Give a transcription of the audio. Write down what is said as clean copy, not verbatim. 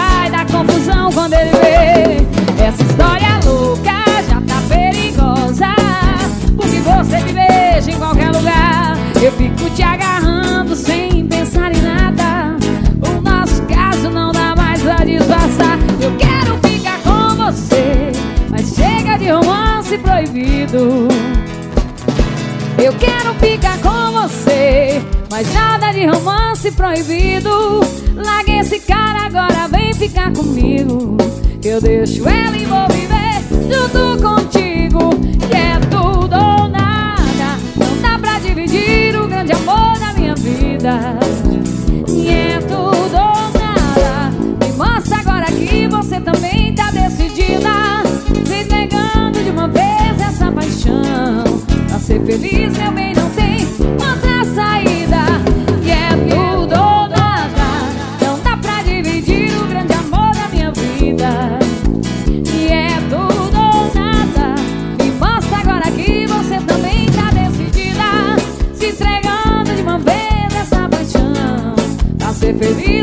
vai dar confusão quando ele vê. Essa história louca já tá perigosa, porque você me beija em qualquer lugar. Eu fico te agarrando sem pensar em nada. O nosso caso não dá mais pra disfarçar. Eu quero ficar com você, mas chega de romance proibido. Eu quero ficar com você, mas nada de romance proibido. Larga esse cara agora, vem ficar comigo. Eu deixo ela e vou viver junto contigo. Que é tudo ou nada, não dá pra dividir o grande amor da minha vida. E é tudo ou nada, me mostra agora que você também tá decidida. Se entregando de uma vez essa paixão. Pra ser feliz, meu bem, não tem outra saída. E é tudo ou nada, não dá pra dividir o grande amor da minha vida. E é tudo ou nada, me mostra agora que você também tá decidida. Se entregando de uma vez essa paixão. Pra ser feliz,